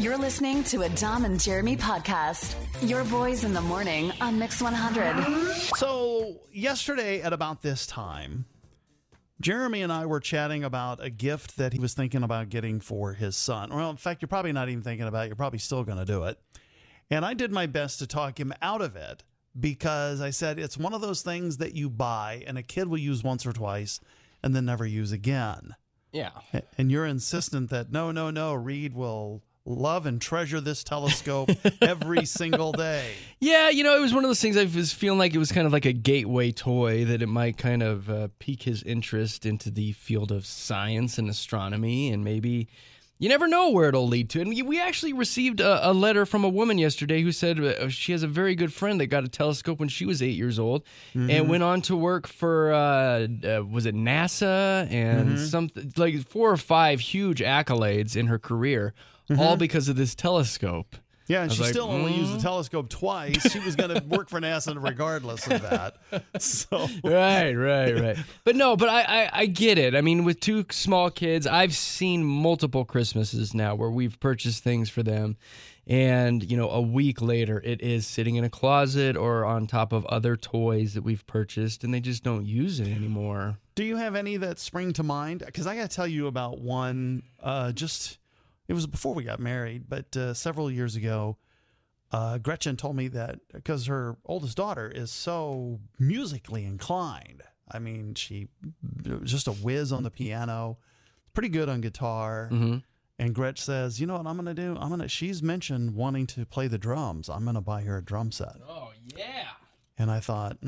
You're listening to a Dom and Jeremy podcast. Your boys in the morning on Mix 100. So yesterday at about this time, Jeremy and I were chatting about a gift that he was thinking about getting for his son. Well, in fact, you're probably not even thinking about it. You're probably still going to do it. And I did my best to talk him out of it because I said it's one of those things that you buy and a kid will use once or twice and then never use again. Yeah. And you're insistent that no, Reed will love and treasure this telescope every single day. Yeah, it was one of those things I was feeling like it was kind of like a gateway toy, that it might kind of pique his interest into the field of science and astronomy, and maybe you never know where it'll lead to. And we actually received a letter from a woman yesterday who said she has a very good friend that got a telescope when she was 8 years old and went on to work for, was it NASA? And something like 4 or 5 huge accolades in her career, all because of this telescope. Yeah, and she still only used the telescope twice. She was going to work for NASA regardless of that. So Right. But I get it. I mean, with 2 small kids, I've seen multiple Christmases now where we've purchased things for them, and, a week later, it is sitting in a closet or on top of other toys that we've purchased, and they just don't use it anymore. do you have any that spring to mind? Because I got to tell you about one it was before we got married, but several years ago, Gretchen told me that because her oldest daughter is so musically inclined. I mean, she was just a whiz on the piano, pretty good on guitar. And Gretch says, you know what I'm going to do? She's mentioned wanting to play the drums. I'm going to buy her a drum set. Oh, yeah. And I thought,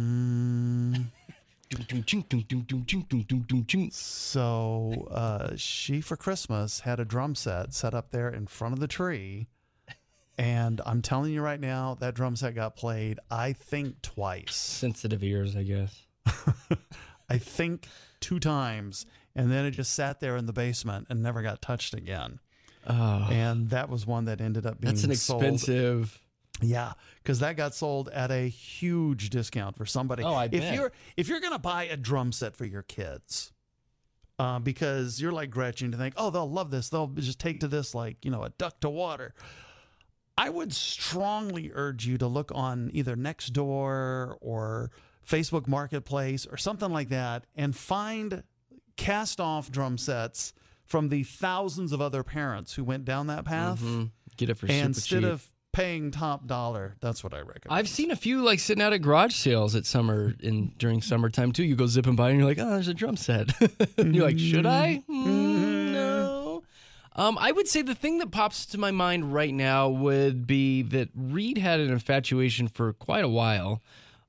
So she, for Christmas, had a drum set set up there in front of the tree. And I'm telling you right now, that drum set got played, I think, twice. Sensitive ears, I guess. I think 2 times. And then it just sat there in the basement and never got touched again. Oh. And that was one that ended up being sold. That's an expensive... Yeah, because that got sold at a huge discount for somebody. Oh, I bet. If you're going to buy a drum set for your kids, because you're like Gretchen to think, oh, they'll love this. They'll just take to this like, a duck to water. I would strongly urge you to look on either Nextdoor or Facebook Marketplace or something like that and find cast-off drum sets from the thousands of other parents who went down that path. Get it for super cheap. Instead of paying top dollar, that's what I recommend. I've seen a few like sitting out at garage sales during summertime too. You go zipping by and you're like, oh, there's a drum set. And you're like, should I? No. I would say the thing that pops to my mind right now would be that Reed had an infatuation for quite a while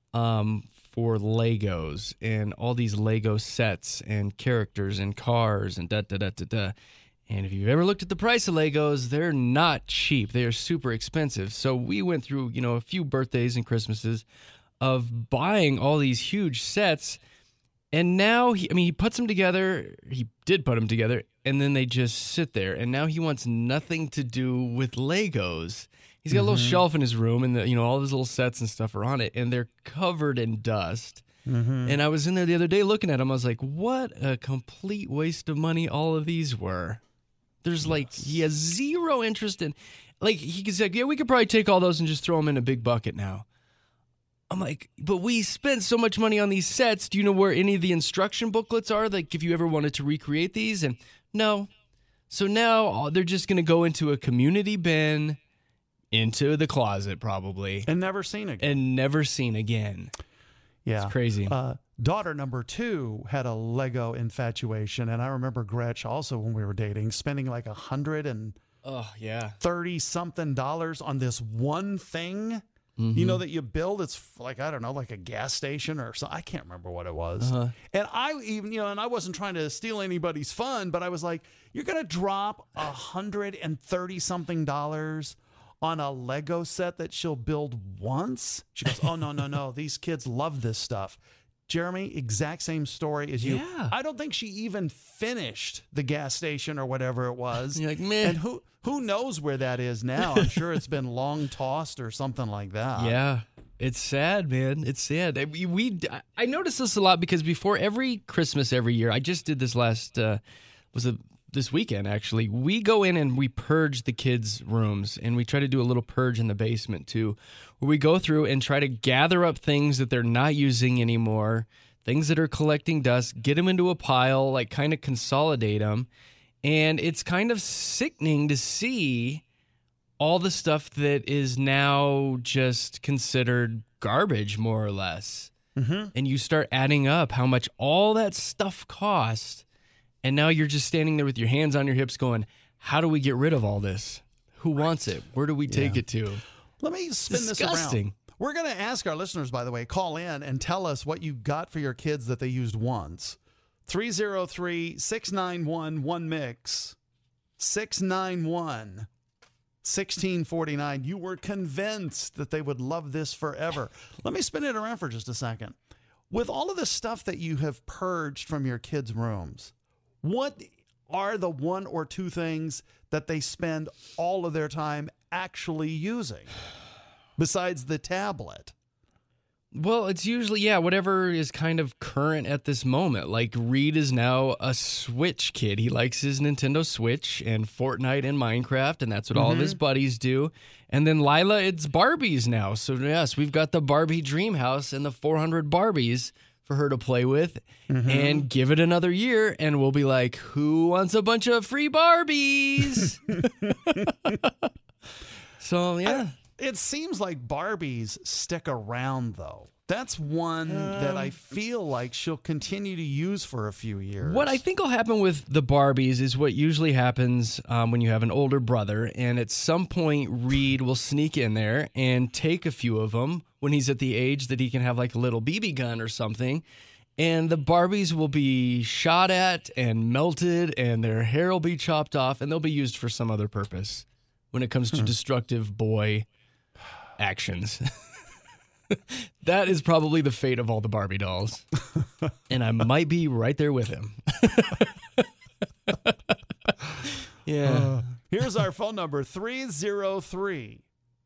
for Legos and all these Lego sets and characters and cars and da-da-da-da-da. And if you've ever looked at the price of Legos, they're not cheap. They are super expensive. So we went through, a few birthdays and Christmases of buying all these huge sets. And now, he puts them together. He did put them together. And then they just sit there. And now he wants nothing to do with Legos. He's got a little shelf in his room, and all of his little sets and stuff are on it. And they're covered in dust. And I was in there the other day looking at them. I was like, what a complete waste of money all of these were. There's he has zero interest in, he could say, yeah, we could probably take all those and just throw them in a big bucket now. I'm like, but we spent so much money on these sets. Do you know where any of the instruction booklets are? Like, if you ever wanted to recreate these? And no. So now they're just going to go into a community bin, into the closet probably. And never seen again. Yeah. It's crazy. Daughter number 2 had a Lego infatuation, and I remember Gretch also when we were dating spending like $130-something on this one thing. That you build. It's like, I don't know, like a gas station or something. I can't remember what it was. And I even, and I wasn't trying to steal anybody's fun, but I was like, you're going to drop $130-something on a Lego set that she'll build once? She goes, oh, no. These kids love this stuff. Jeremy, exact same story as you. Yeah. I don't think she even finished the gas station or whatever it was. You're like, man. And who knows where that is now? I'm sure it's been long tossed or something like that. Yeah. It's sad, man. It's sad. I noticed this a lot because before every Christmas every year, I just did this last, was it this weekend, actually. We go in and we purge the kids' rooms, and we try to do a little purge in the basement, too, where we go through and try to gather up things that they're not using anymore, things that are collecting dust, get them into a pile, like kind of consolidate them. And it's kind of sickening to see all the stuff that is now just considered garbage, more or less. Mm-hmm. And you start adding up how much all that stuff cost. And now you're just standing there with your hands on your hips going, how do we get rid of all this? Who wants it? Where do we take it to? Let me spin this around. We're going to ask our listeners, by the way, call in and tell us what you got for your kids that they used once. 303-691-1MIX. 691-1649. You were convinced that they would love this forever. Let me spin it around for just a second. With all of the stuff that you have purged from your kids' rooms, what are the one or two things that they spend all of their time actually using besides the tablet? Well, it's usually, whatever is kind of current at this moment. Like, Reed is now a Switch kid. He likes his Nintendo Switch and Fortnite and Minecraft, and that's what all of his buddies do. And then Lila, it's Barbies now. So, yes, we've got the Barbie Dream House and the 400 Barbies for her to play with. And give it another year, and we'll be like, who wants a bunch of free Barbies? So, yeah. It seems like Barbies stick around, though. That's one that I feel like she'll continue to use for a few years. What I think will happen with the Barbies is what usually happens when you have an older brother, and at some point Reed will sneak in there and take a few of them when he's at the age that he can have like a little BB gun or something, and the Barbies will be shot at and melted, and their hair will be chopped off, and they'll be used for some other purpose when it comes to destructive boy actions. That is probably the fate of all the Barbie dolls. And I might be right there with him. Yeah. Here's our phone number, 303-691-1MIX,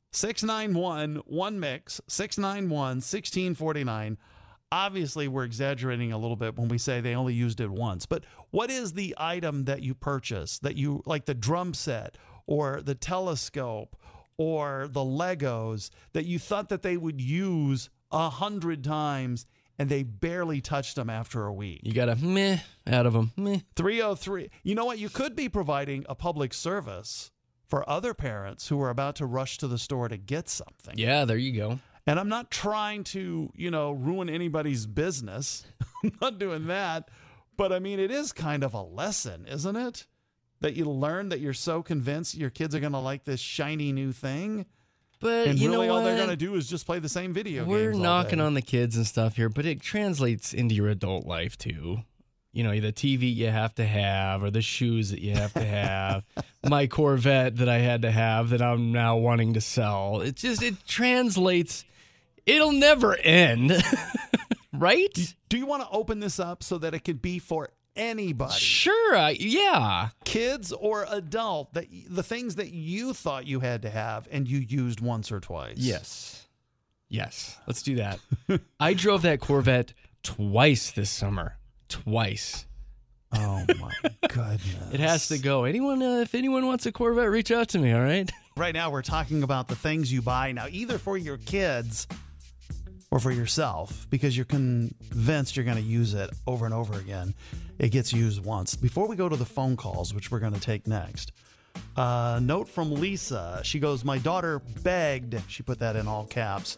691-1649. Obviously, we're exaggerating a little bit when we say they only used it once. But what is the item that you purchased, that you like, the drum set or the telescope or the Legos, that you thought that they would use 100 times and they barely touched them after a week? You got a meh out of them. Meh. 303. You know what? You could be providing a public service for other parents who are about to rush to the store to get something. Yeah, there you go. And I'm not trying to, ruin anybody's business. I'm not doing that. But I mean, it is kind of a lesson, isn't it? That you learn that you're so convinced your kids are going to like this shiny new thing. But and you really know all what? they're going to do is just play the same video games. We're all knocking day. on the kids and stuff here, but it translates into your adult life too. The TV you have to have, or the shoes that you have to have. My Corvette that I had to have that I'm now wanting to sell. It translates. It'll never end. Right? Do you want to open this up so that it could be for anybody? Sure, yeah. Kids or adult, the things that you thought you had to have and you used once or twice. Yes, let's do that. I drove that Corvette twice this summer. Twice. Oh, my goodness. It has to go. If anyone wants a Corvette, reach out to me, all right? Right now, we're talking about the things you buy now, either for your kids or for yourself, because you're convinced you're going to use it over and over again. It gets used once. Before we go to the phone calls, which we're going to take next, note from Lisa. She goes, my daughter begged, she put that in all caps,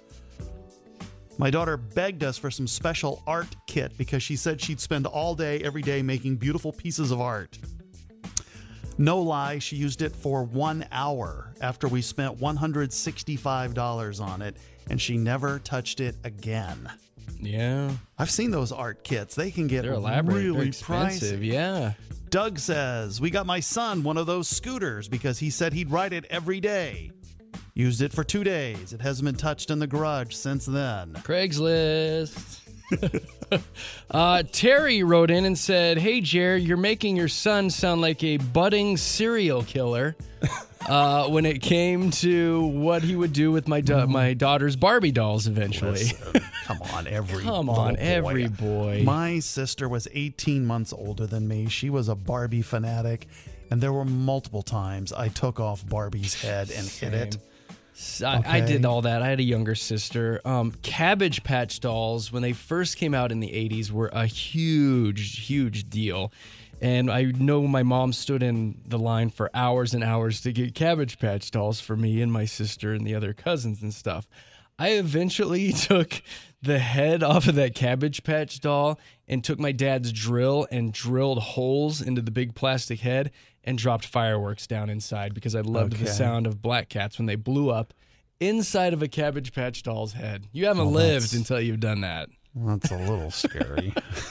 my daughter begged us for some special art kit because she said she'd spend all day, every day making beautiful pieces of art. No lie, she used it for 1 hour after we spent $165 on it, and she never touched it again. Yeah. I've seen those art kits. They can get They're elaborate. really They're expensive. pricey. Yeah. Doug says, we got my son one of those scooters because he said he'd ride it every day. Used it for 2 days. It hasn't been touched in the garage since then. Craigslist. Terry wrote in and said, hey, Jer, you're making your son sound like a budding serial killer. when it came to what he would do with my daughter's Barbie dolls eventually. Listen, come on, every boy. My sister was 18 months older than me. She was a Barbie fanatic, and there were multiple times I took off Barbie's head and hit it. I did all that. I had a younger sister. Cabbage Patch dolls, when they first came out in the 80s, were a huge deal. And I know my mom stood in the line for hours and hours to get Cabbage Patch dolls for me and my sister and the other cousins and stuff. I eventually took the head off of that Cabbage Patch doll and took my dad's drill and drilled holes into the big plastic head and dropped fireworks down inside because I loved the sound of black cats when they blew up inside of a Cabbage Patch doll's head. You haven't lived until you've done that. Well, that's a little scary.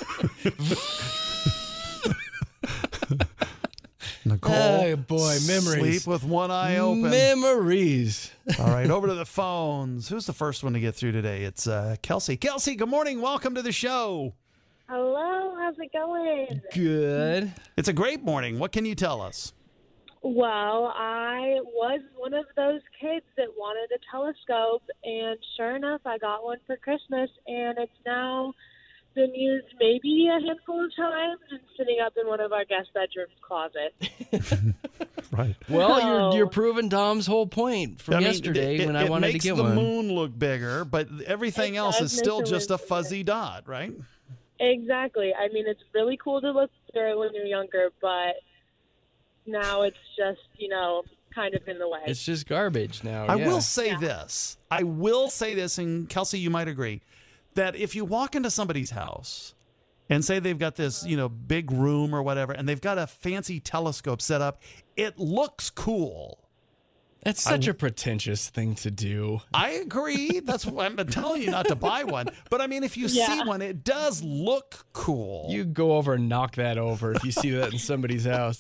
Nicole, oh boy, memories. Sleep with one eye open. Memories. All right, over to the phones. Who's the first one to get through today? It's Kelsey. Kelsey, good morning. Welcome to the show. Hello, how's it going? Good. It's a great morning. What can you tell us? Well, I was one of those kids that wanted a telescope, and sure enough, I got one for Christmas, and it's now been used maybe a handful of times and sitting up in one of our guest bedroom closets. Right. Well, you're proving Dom's whole point from yesterday when I wanted to get one. It makes the moon look bigger, but everything else is still just a fuzzy dot, right? Exactly. I mean, it's really cool to look through when you're younger, but now it's just, kind of in the way. It's just garbage now. I will say this. And Kelsey, you might agree, that if you walk into somebody's house and say they've got this, big room or whatever, and they've got a fancy telescope set up, it looks cool. That's such a pretentious thing to do. I agree. That's why I'm telling you not to buy one. But I mean, if you see one, it does look cool. You go over and knock that over if you see that in somebody's house.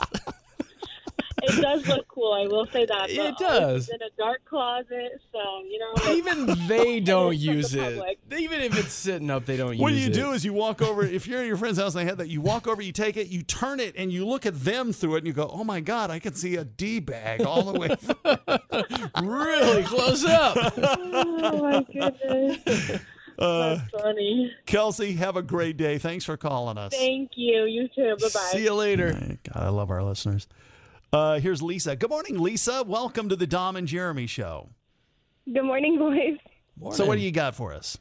It does look cool, I will say that. It does. It's in a dark closet, so, Even they don't use it. Even if it's sitting up, they don't use it. What you do is you walk over, if you're in your friend's house and they have that, you walk over, you take it, you turn it, and you look at them through it, and you go, oh my God, I can see a D-bag all the way through. Really close up. Oh, my goodness. That's funny. Kelsey, have a great day. Thanks for calling us. Thank you. You too. Bye-bye. See you later. God, I love our listeners. Here's Lisa. Good morning, Lisa. Welcome to the Dom and Jeremy Show. Good morning, boys. Morning. So what do you got for us?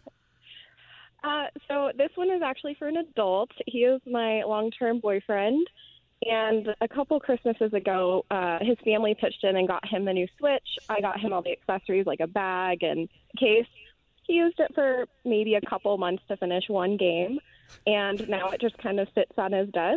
So this one is actually for an adult. He is my long-term boyfriend. And a couple Christmases ago, his family pitched in and got him a new Switch. I got him all the accessories like a bag and case. He used it for maybe a couple months to finish one game. And now it just kind of sits on his desk.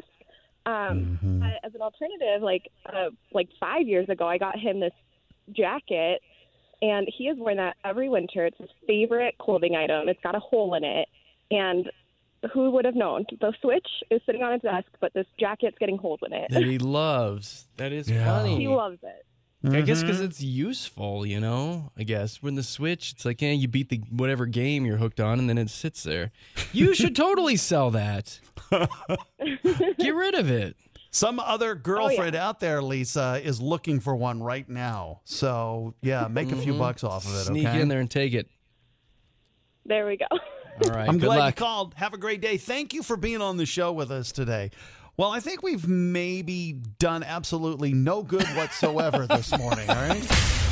As an alternative, like 5 years ago, I got him this jacket, and he has worn that every winter. It's his favorite clothing item. It's got a hole in it, and who would have known? The Switch is sitting on his desk, but this jacket's getting holes in it. That he loves. That is funny. He loves it. I guess because it's useful, I guess. When the Switch, it's like, you beat the whatever game you're hooked on, and then it sits there. You should totally sell that. Get rid of it. Some other girlfriend out there, Lisa, is looking for one right now. So, make a few bucks off of it, Sneak in there and take it. There we go. All right, I'm good glad luck. you called. Have a great day. Thank you for being on the show with us today. Well, I think we've maybe done absolutely no good whatsoever this morning, all right?